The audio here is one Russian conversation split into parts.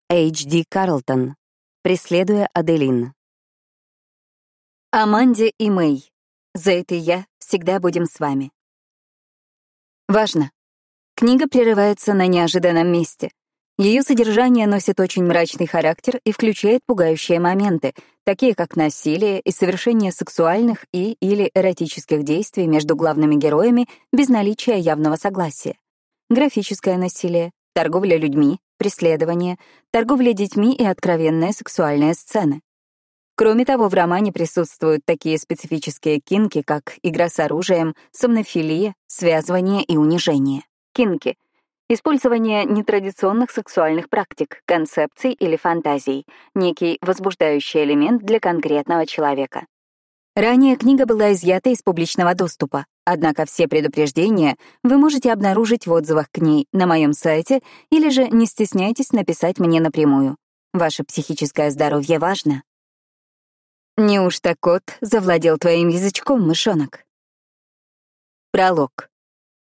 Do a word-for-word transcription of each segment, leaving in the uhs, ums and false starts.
Эйч Ди Карлтон. Преследуя Аделин. Аманде и Мэй. Зейд и я всегда будем с вами. Важно. Книга прерывается на неожиданном месте. Ее содержание носит очень мрачный характер и включает пугающие моменты, такие как насилие и совершение сексуальных и или эротических действий между главными героями без наличия явного согласия, графическое насилие, торговля людьми, преследование, торговля детьми и откровенные сексуальные сцены. Кроме того, в романе присутствуют такие специфические кинки, как игра с оружием, сомнофилия, связывание и унижение. Кинки — использование нетрадиционных сексуальных практик, концепций или фантазий, некий возбуждающий элемент для конкретного человека. Ранее книга была изъята из публичного доступа, однако все предупреждения вы можете обнаружить в отзывах к ней на моем сайте или же не стесняйтесь написать мне напрямую. Ваше психическое здоровье важно. Неужто кот завладел твоим язычком, мышонок? Пролог.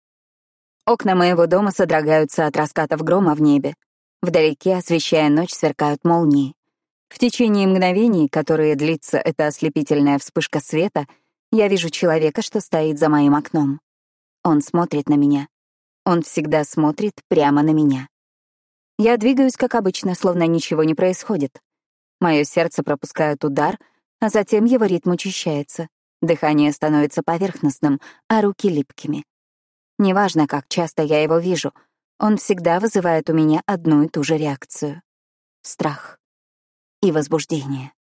Окна моего дома содрогаются от раскатов грома в небе. Вдалеке, освещая ночь, сверкают молнии. В течение мгновений, которые длится эта ослепительная вспышка света, я вижу человека, что стоит за моим окном. Он смотрит на меня. Он всегда смотрит прямо на меня. Я двигаюсь, как обычно, словно ничего не происходит. Мое сердце пропускает удар, а затем его ритм учащается. Дыхание становится поверхностным, а руки липкими. Неважно, как часто я его вижу, он всегда вызывает у меня одну и ту же реакцию — страх и возбуждение.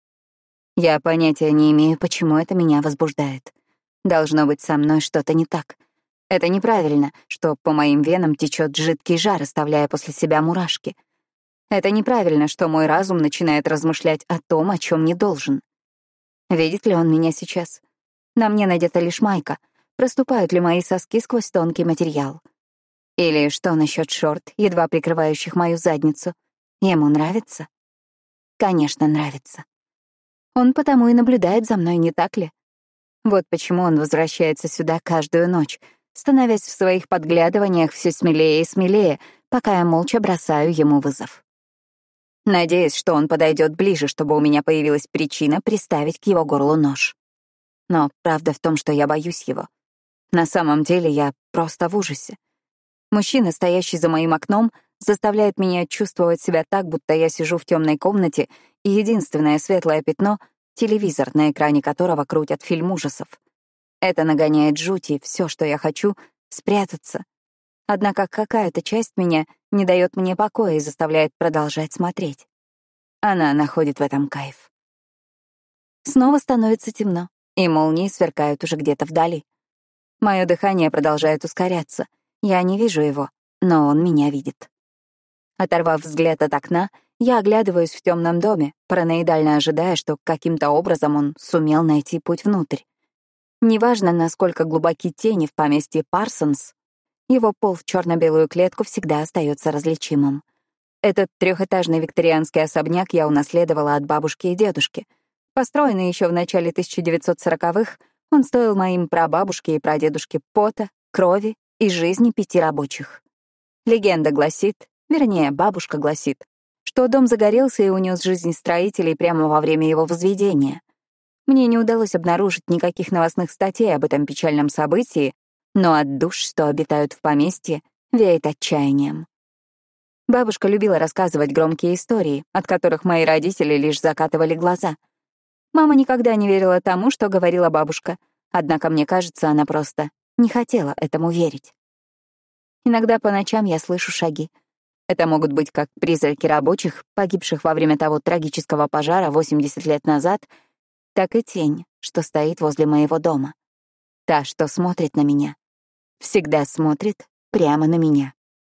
Я понятия не имею, почему это меня возбуждает. Должно быть, со мной что-то не так. Это неправильно, что по моим венам течет жидкий жар, оставляя после себя мурашки. Это неправильно, что мой разум начинает размышлять о том, о чем не должен. Видит ли он меня сейчас? На мне надета лишь майка. Проступают ли мои соски сквозь тонкий материал? Или что насчет шорт, едва прикрывающих мою задницу? Ему нравится? Конечно, нравится. Он потому и наблюдает за мной, не так ли? Вот почему он возвращается сюда каждую ночь, становясь в своих подглядываниях все смелее и смелее, пока я молча бросаю ему вызов. Надеюсь, что он подойдет ближе, чтобы у меня появилась причина приставить к его горлу нож. Но правда в том, что я боюсь его. На самом деле я просто в ужасе. Мужчина, стоящий за моим окном, заставляет меня чувствовать себя так, будто я сижу в темной комнате, и единственное светлое пятно — телевизор, на экране которого крутят фильм ужасов. Это нагоняет жуть, и все, что я хочу — спрятаться. Однако какая-то часть меня не дает мне покоя и заставляет продолжать смотреть. Она находит в этом кайф. Снова становится темно, и молнии сверкают уже где-то вдали. Мое дыхание продолжает ускоряться. Я не вижу его, но он меня видит. Оторвав взгляд от окна, я оглядываюсь в темном доме, параноидально ожидая, что каким-то образом он сумел найти путь внутрь. Неважно, насколько глубоки тени в поместье Парсонс, его пол в черно-белую клетку всегда остается различимым. Этот трехэтажный викторианский особняк я унаследовала от бабушки и дедушки. Построенный еще в начале тысяча девятьсот сороковых, он стоил моим прабабушке и прадедушке пота, крови и жизни пяти рабочих. Легенда гласит, вернее, бабушка гласит, что дом загорелся и унес жизнь строителей прямо во время его возведения. Мне не удалось обнаружить никаких новостных статей об этом печальном событии, но от душ, что обитают в поместье, веет отчаянием. Бабушка любила рассказывать громкие истории, от которых мои родители лишь закатывали глаза. Мама никогда не верила тому, что говорила бабушка, однако, мне кажется, она просто не хотела этому верить. Иногда по ночам я слышу шаги. Это могут быть как призраки рабочих, погибших во время того трагического пожара восемьдесят лет назад, так и тень, что стоит возле моего дома. Та, что смотрит на меня, всегда смотрит прямо на меня.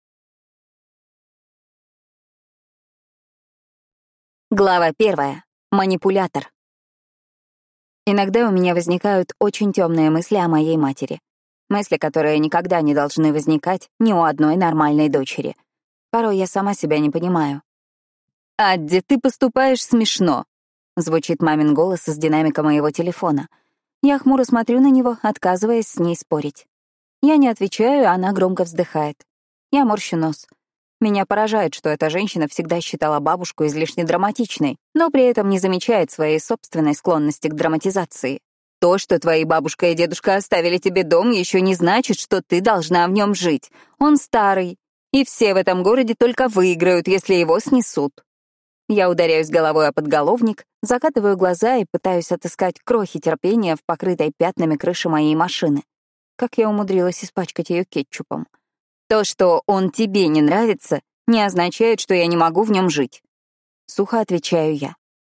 Глава первая. Манипулятор. Иногда у меня возникают очень темные мысли о моей матери. Мысли, которые никогда не должны возникать ни у одной нормальной дочери. Порой я сама себя не понимаю. «Адди, ты поступаешь смешно», — звучит мамин голос из динамика моего телефона. Я хмуро смотрю на него, отказываясь с ней спорить. Я не отвечаю, а она громко вздыхает. Я морщу нос. Меня поражает, что эта женщина всегда считала бабушку излишне драматичной, но при этом не замечает своей собственной склонности к драматизации. То, что твои бабушка и дедушка оставили тебе дом, еще не значит, что ты должна в нем жить. Он старый, и все в этом городе только выиграют, если его снесут. Я ударяюсь головой о подголовник, закатываю глаза и пытаюсь отыскать крохи терпения в покрытой пятнами крыше моей машины. Как я умудрилась испачкать ее кетчупом. То, что он тебе не нравится, не означает, что я не могу в нем жить. Сухо отвечаю я.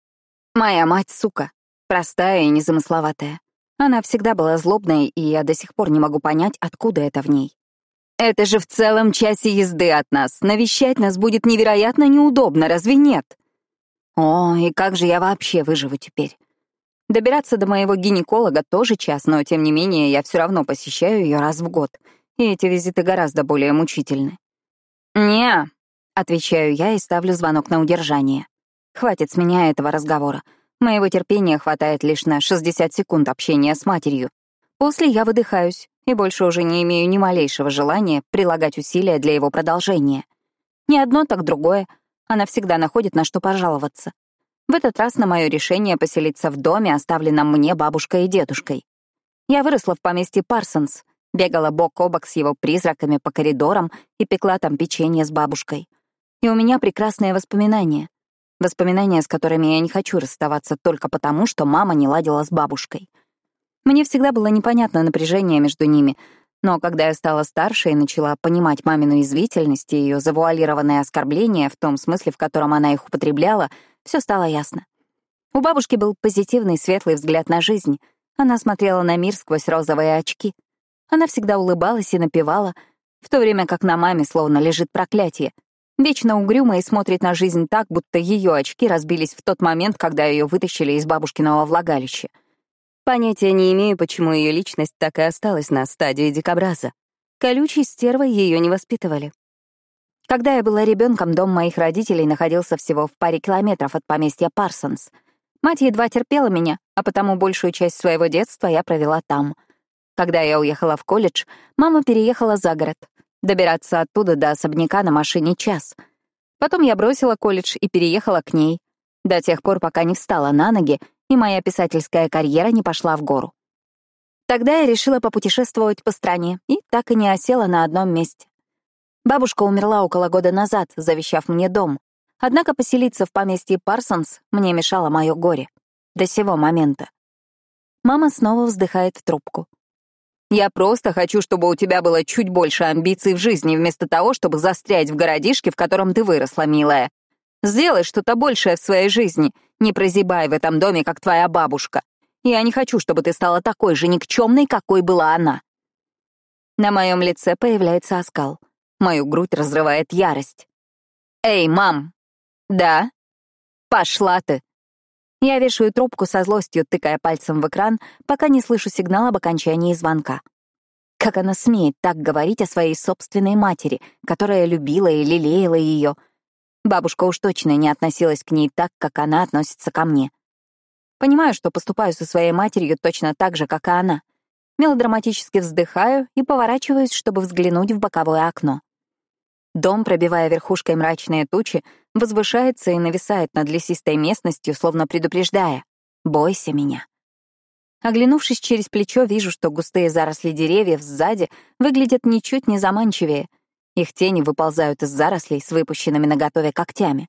Моя мать — сука. Простая и незамысловатая. Она всегда была злобной, и я до сих пор не могу понять, откуда это в ней. Это же в целом часе езды от нас. Навещать нас будет невероятно неудобно, разве нет? О, и как же я вообще выживу теперь? Добираться до моего гинеколога тоже час, но, тем не менее, я все равно посещаю ее раз в год, и эти визиты гораздо более мучительны. «Не», — отвечаю я и ставлю звонок на удержание. Хватит с меня этого разговора. Моего терпения хватает лишь на шестьдесят секунд общения с матерью. После я выдыхаюсь и больше уже не имею ни малейшего желания прилагать усилия для его продолжения. Ни одно, так другое. Она всегда находит, на что пожаловаться. В этот раз на мое решение поселиться в доме, оставленном мне бабушкой и дедушкой. Я выросла в поместье Парсонс, бегала бок о бок с его призраками по коридорам и пекла там печенье с бабушкой. И у меня прекрасные воспоминания. Воспоминания, с которыми я не хочу расставаться только потому, что мама не ладила с бабушкой. Мне всегда было непонятно напряжение между ними, но когда я стала старше и начала понимать мамину язвительность и ее завуалированные оскорбления в том смысле, в котором она их употребляла, все стало ясно. У бабушки был позитивный, светлый взгляд на жизнь. Она смотрела на мир сквозь розовые очки. Она всегда улыбалась и напевала, в то время как на маме словно лежит проклятие. Вечно угрюма и смотрит на жизнь так, будто ее очки разбились в тот момент, когда ее вытащили из бабушкиного влагалища. Понятия не имею, почему ее личность так и осталась на стадии дикобраза. Колючей стервой ее не воспитывали. Когда я была ребенком, дом моих родителей находился всего в паре километров от поместья Парсонс. Мать едва терпела меня, а потому большую часть своего детства я провела там. Когда я уехала в колледж, мама переехала за город. Добираться оттуда до особняка на машине час. Потом я бросила колледж и переехала к ней. До тех пор, пока не встала на ноги, и моя писательская карьера не пошла в гору. Тогда я решила попутешествовать по стране и так и не осела на одном месте. Бабушка умерла около года назад, завещав мне дом. Однако поселиться в поместье Парсонс мне мешало мое горе. До сего момента. Мама снова вздыхает в трубку. «Я просто хочу, чтобы у тебя было чуть больше амбиций в жизни, вместо того, чтобы застрять в городишке, в котором ты выросла, милая. Сделай что-то большее в своей жизни. Не прозябай в этом доме, как твоя бабушка. Я не хочу, чтобы ты стала такой же никчемной, какой была она». На моем лице появляется оскал. Мою грудь разрывает ярость. «Эй, мам!» «Да?» «Пошла ты!» Я вешаю трубку со злостью, тыкая пальцем в экран, пока не слышу сигнал об окончании звонка. Как она смеет так говорить о своей собственной матери, которая любила и лелеяла ее? Бабушка уж точно не относилась к ней так, как она относится ко мне. Понимаю, что поступаю со своей матерью точно так же, как и она. Мелодраматически вздыхаю и поворачиваюсь, чтобы взглянуть в боковое окно. Дом, пробивая верхушкой мрачные тучи, возвышается и нависает над лесистой местностью, словно предупреждая: «Бойся меня». Оглянувшись через плечо, вижу, что густые заросли деревьев сзади выглядят ничуть не заманчивее. Их тени выползают из зарослей с выпущенными наготове когтями.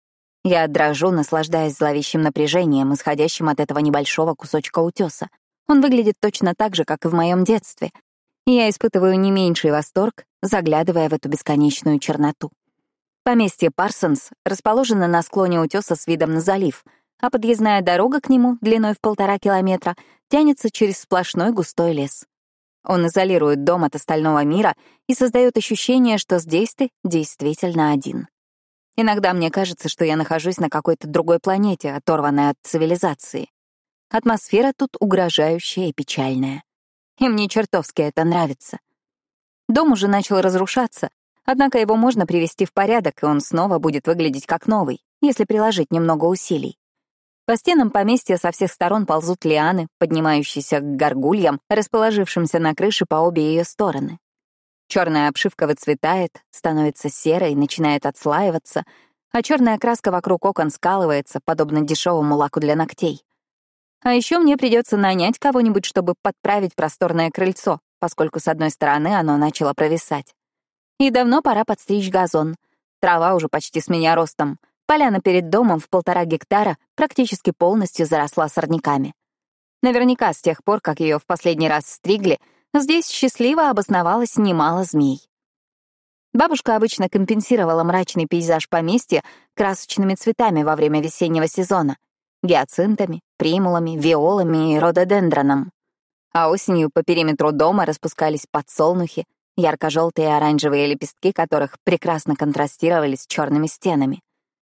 Я дрожу, наслаждаясь зловещим напряжением, исходящим от этого небольшого кусочка утеса. Он выглядит точно так же, как и в моем детстве, и я испытываю не меньший восторг, заглядывая в эту бесконечную черноту. Поместье Парсонс расположено на склоне утеса с видом на залив, а подъездная дорога к нему, длиной в полтора километра, тянется через сплошной густой лес. Он изолирует дом от остального мира и создает ощущение, что здесь ты действительно один. Иногда мне кажется, что я нахожусь на какой-то другой планете, оторванной от цивилизации. Атмосфера тут угрожающая и печальная. И мне чертовски это нравится. Дом уже начал разрушаться, однако его можно привести в порядок, и он снова будет выглядеть как новый, если приложить немного усилий. По стенам поместья со всех сторон ползут лианы, поднимающиеся к горгульям, расположившимся на крыше по обе ее стороны. Черная обшивка выцветает, становится серой, начинает отслаиваться, а черная краска вокруг окон скалывается, подобно дешевому лаку для ногтей. А еще мне придется нанять кого-нибудь, чтобы подправить просторное крыльцо, поскольку с одной стороны оно начало провисать. И давно пора подстричь газон. Трава уже почти с меня ростом. Поляна перед домом в полтора гектара практически полностью заросла сорняками. Наверняка с тех пор, как ее в последний раз стригли, здесь счастливо обосновалось немало змей. Бабушка обычно компенсировала мрачный пейзаж поместья красочными цветами во время весеннего сезона — гиацинтами, примулами, виолами и рододендроном. А осенью по периметру дома распускались подсолнухи, ярко-желтые и оранжевые лепестки которых прекрасно контрастировали с черными стенами.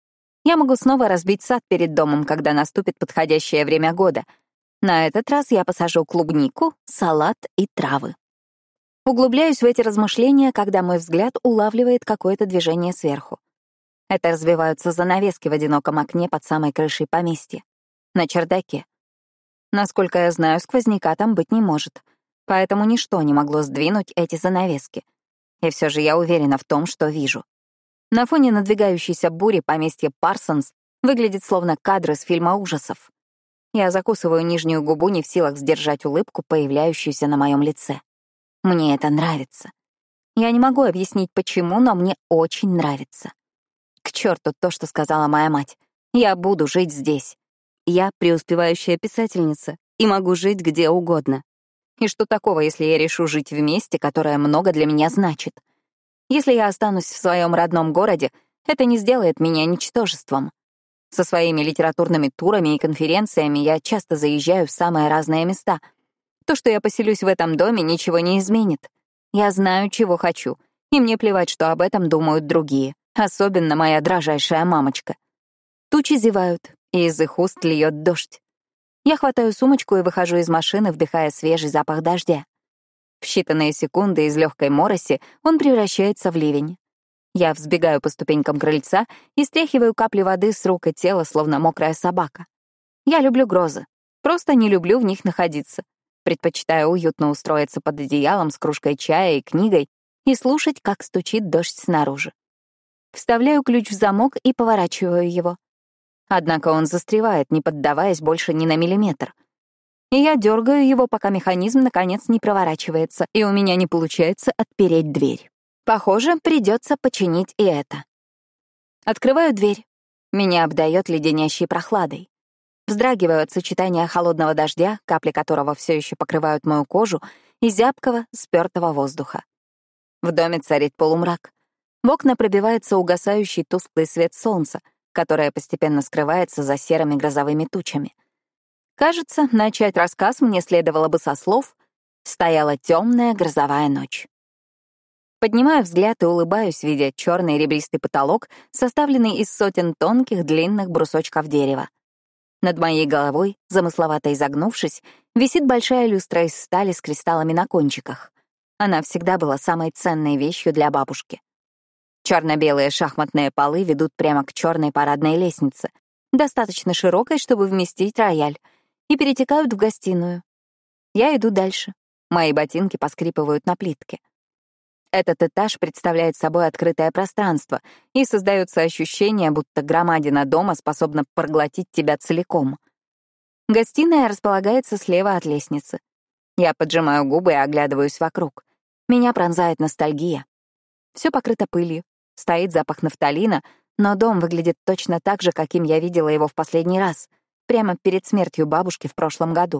Я могу снова разбить сад перед домом, когда наступит подходящее время года. На этот раз я посажу клубнику, салат и травы. Углубляюсь в эти размышления, когда мой взгляд улавливает какое-то движение сверху. Это развиваются занавески в одиноком окне под самой крышей поместья. На чердаке. Насколько я знаю, сквозняка там быть не может, поэтому ничто не могло сдвинуть эти занавески. И все же я уверена в том, что вижу. На фоне надвигающейся бури поместье Парсонс выглядит словно кадры с фильма ужасов. Я закусываю нижнюю губу, не в силах сдержать улыбку, появляющуюся на моем лице. Мне это нравится. Я не могу объяснить, почему, но мне очень нравится. К черту то, что сказала моя мать. Я буду жить здесь. Я преуспевающая писательница и могу жить где угодно. И что такого, если я решу жить в месте, которое много для меня значит? Если я останусь в своем родном городе, это не сделает меня ничтожеством. Со своими литературными турами и конференциями я часто заезжаю в самые разные места. То, что я поселюсь в этом доме, ничего не изменит. Я знаю, чего хочу, и мне плевать, что об этом думают другие, особенно моя дрожайшая мамочка. Тучи зевают, и из их уст льет дождь. Я хватаю сумочку и выхожу из машины, вдыхая свежий запах дождя. В считанные секунды из легкой мороси он превращается в ливень. Я взбегаю по ступенькам крыльца и стряхиваю капли воды с рук и тела, словно мокрая собака. Я люблю грозы, просто не люблю в них находиться. Предпочитаю уютно устроиться под одеялом с кружкой чая и книгой и слушать, как стучит дождь снаружи. Вставляю ключ в замок и поворачиваю его. Однако он застревает, не поддаваясь больше ни на миллиметр. И я дергаю его, пока механизм наконец не проворачивается, и у меня не получается отпереть дверь. Похоже, придется починить и это. Открываю дверь. Меня обдает леденящей прохладой. Вздрагиваю от сочетания холодного дождя, капли которого все еще покрывают мою кожу, и зябкого, спёртого воздуха. В доме царит полумрак. В окна пробивается угасающий тусклый свет солнца, которое постепенно скрывается за серыми грозовыми тучами. Кажется, начать рассказ мне следовало бы со слов «Стояла темная грозовая ночь». Поднимаю взгляд и улыбаюсь, видя черный ребристый потолок, составленный из сотен тонких длинных брусочков дерева. Над моей головой, замысловато изогнувшись, висит большая люстра из стали с кристаллами на кончиках. Она всегда была самой ценной вещью для бабушки. Черно-белые шахматные полы ведут прямо к черной парадной лестнице, достаточно широкой, чтобы вместить рояль, и перетекают в гостиную. Я иду дальше. Мои ботинки поскрипывают на плитке. Этот этаж представляет собой открытое пространство, и создается ощущение, будто громадина дома способна проглотить тебя целиком. Гостиная располагается слева от лестницы. Я поджимаю губы и оглядываюсь вокруг. Меня пронзает ностальгия. Все покрыто пылью, стоит запах нафталина, но дом выглядит точно так же, каким я видела его в последний раз, прямо перед смертью бабушки в прошлом году.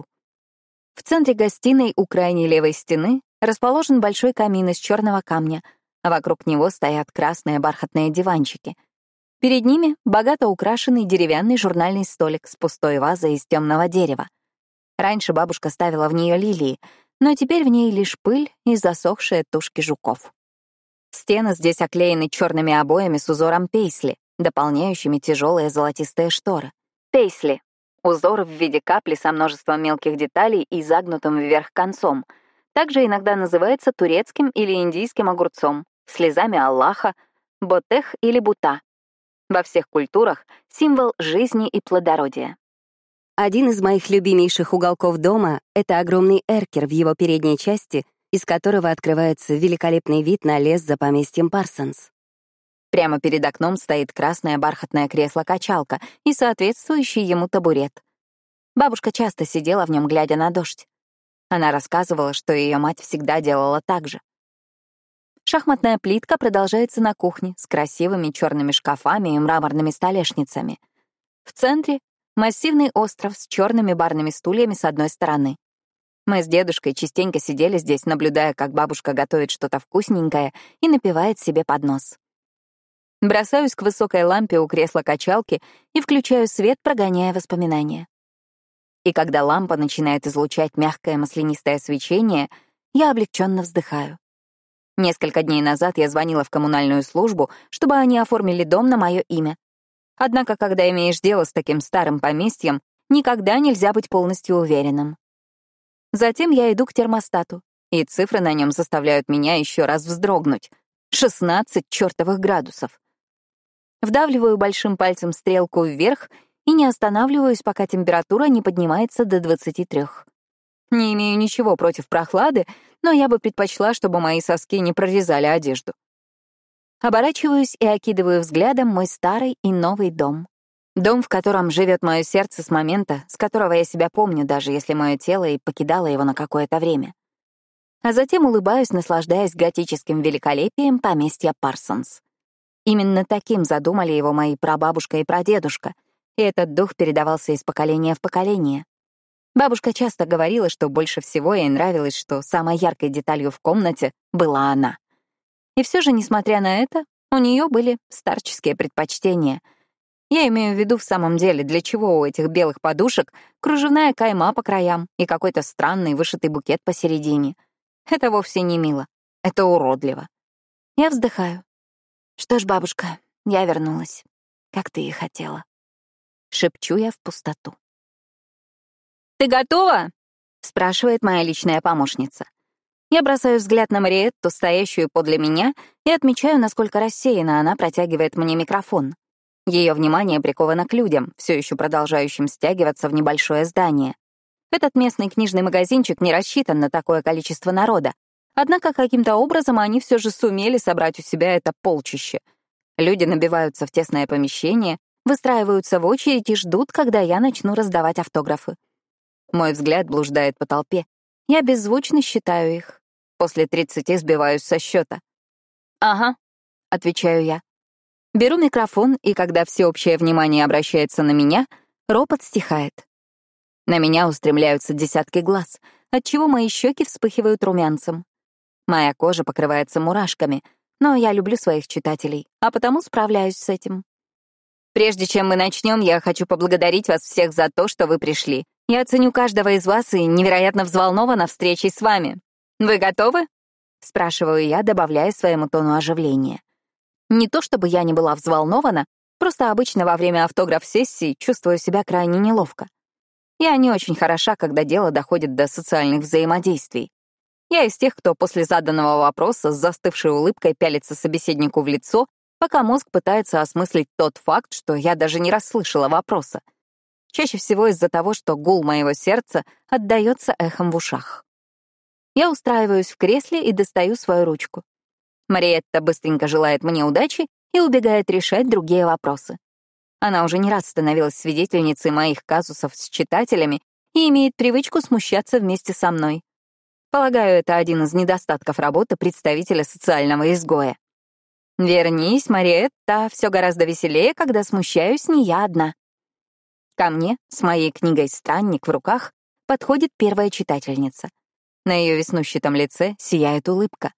В центре гостиной у крайней левой стены расположен большой камин из черного камня, а вокруг него стоят красные бархатные диванчики. Перед ними богато украшенный деревянный журнальный столик с пустой вазой из темного дерева. Раньше бабушка ставила в нее лилии, но теперь в ней лишь пыль и засохшие тушки жуков. Стены здесь оклеены черными обоями с узором пейсли, дополняющими тяжелые золотистые шторы. Пейсли — узор в виде капли со множеством мелких деталей и загнутым вверх концом. Также иногда называется турецким или индийским огурцом, слезами Аллаха, ботех или бута. Во всех культурах — символ жизни и плодородия. Один из моих любимейших уголков дома — это огромный эркер в его передней части, из которого открывается великолепный вид на лес за поместьем Парсонс. Прямо перед окном стоит красное бархатное кресло-качалка и соответствующий ему табурет. Бабушка часто сидела в нем, глядя на дождь. Она рассказывала, что ее мать всегда делала так же. Шахматная плитка продолжается на кухне с красивыми черными шкафами и мраморными столешницами. В центре — массивный остров с черными барными стульями с одной стороны. Мы с дедушкой частенько сидели здесь, наблюдая, как бабушка готовит что-то вкусненькое и напивает себе под нос. Бросаюсь к высокой лампе у кресла-качалки и включаю свет, прогоняя воспоминания. И когда лампа начинает излучать мягкое маслянистое свечение, я облегченно вздыхаю. Несколько дней назад я звонила в коммунальную службу, чтобы они оформили дом на мое имя. Однако, когда имеешь дело с таким старым поместьем, никогда нельзя быть полностью уверенным. Затем я иду к термостату, и цифры на нем заставляют меня еще раз вздрогнуть. шестнадцать чертовых градусов. Вдавливаю большим пальцем стрелку вверх и не останавливаюсь, пока температура не поднимается до двадцати трёх. Не имею ничего против прохлады, но я бы предпочла, чтобы мои соски не прорезали одежду. Оборачиваюсь и окидываю взглядом мой старый и новый дом. Дом, в котором живет мое сердце с момента, с которого я себя помню, даже если мое тело и покидало его на какое-то время. А затем улыбаюсь, наслаждаясь готическим великолепием поместья Парсонс. Именно таким задумали его мои прабабушка и прадедушка, и этот дух передавался из поколения в поколение. Бабушка часто говорила, что больше всего ей нравилось, что самой яркой деталью в комнате была она. И все же, несмотря на это, у нее были старческие предпочтения. Я имею в виду в самом деле, для чего у этих белых подушек кружевная кайма по краям и какой-то странный вышитый букет посередине. Это вовсе не мило. Это уродливо. Я вздыхаю. Что ж, бабушка, я вернулась, как ты и хотела. Шепчу я в пустоту. «Ты готова?» — спрашивает моя личная помощница. Я бросаю взгляд на Мариетту, стоящую подле меня, и отмечаю, насколько рассеянно она протягивает мне микрофон. Ее внимание приковано к людям, все еще продолжающим стягиваться в небольшое здание. Этот местный книжный магазинчик не рассчитан на такое количество народа, однако каким-то образом они все же сумели собрать у себя это полчище. Люди набиваются в тесное помещение, выстраиваются в очередь и ждут, когда я начну раздавать автографы. Мой взгляд блуждает по толпе. Я беззвучно считаю их. После тридцати сбиваюсь со счета. «Ага», — отвечаю я. Беру микрофон, и когда всеобщее внимание обращается на меня, ропот стихает. На меня устремляются десятки глаз, отчего мои щеки вспыхивают румянцем. Моя кожа покрывается мурашками, но я люблю своих читателей, а потому справляюсь с этим. Прежде чем мы начнем, я хочу поблагодарить вас всех за то, что вы пришли. Я ценю каждого из вас и невероятно взволнована встречей с вами. Вы готовы? Спрашиваю я, добавляя своему тону оживления. Не то чтобы я не была взволнована, просто обычно во время автограф-сессии чувствую себя крайне неловко. Я не очень хороша, когда дело доходит до социальных взаимодействий. Я из тех, кто после заданного вопроса с застывшей улыбкой пялится собеседнику в лицо, пока мозг пытается осмыслить тот факт, что я даже не расслышала вопроса. Чаще всего из-за того, что гул моего сердца отдаётся эхом в ушах. Я устраиваюсь в кресле и достаю свою ручку. Мариетта быстренько желает мне удачи и убегает решать другие вопросы. Она уже не раз становилась свидетельницей моих казусов с читателями и имеет привычку смущаться вместе со мной. Полагаю, это один из недостатков работы представителя социального изгоя. Вернись, Мариетта, все гораздо веселее, когда смущаюсь не я одна. Ко мне, с моей книгой «Странник» в руках, подходит первая читательница. На ее веснущатом лице сияет улыбка.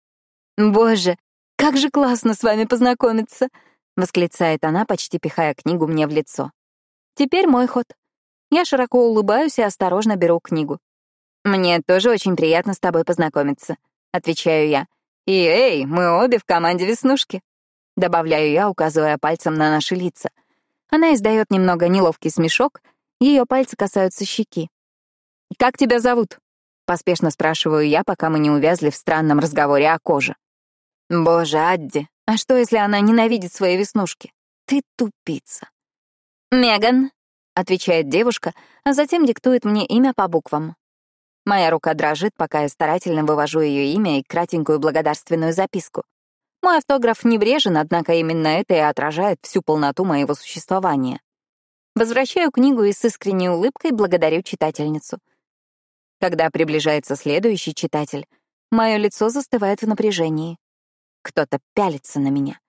«Боже, как же классно с вами познакомиться!» — восклицает она, почти пихая книгу мне в лицо. Теперь мой ход. Я широко улыбаюсь и осторожно беру книгу. «Мне тоже очень приятно с тобой познакомиться», — отвечаю я. «И эй, мы обе в команде Веснушки», — добавляю я, указывая пальцем на наши лица. Она издает немного неловкий смешок, ее пальцы касаются щеки. «Как тебя зовут?» — поспешно спрашиваю я, пока мы не увязли в странном разговоре о коже. «Боже, Адди, а что, если она ненавидит свои веснушки? Ты тупица». «Меган», — отвечает девушка, а затем диктует мне имя по буквам. Моя рука дрожит, пока я старательно вывожу ее имя и кратенькую благодарственную записку. Мой автограф небрежен, однако именно это и отражает всю полноту моего существования. Возвращаю книгу и с искренней улыбкой благодарю читательницу. Когда приближается следующий читатель, мое лицо застывает в напряжении. Кто-то пялится на меня.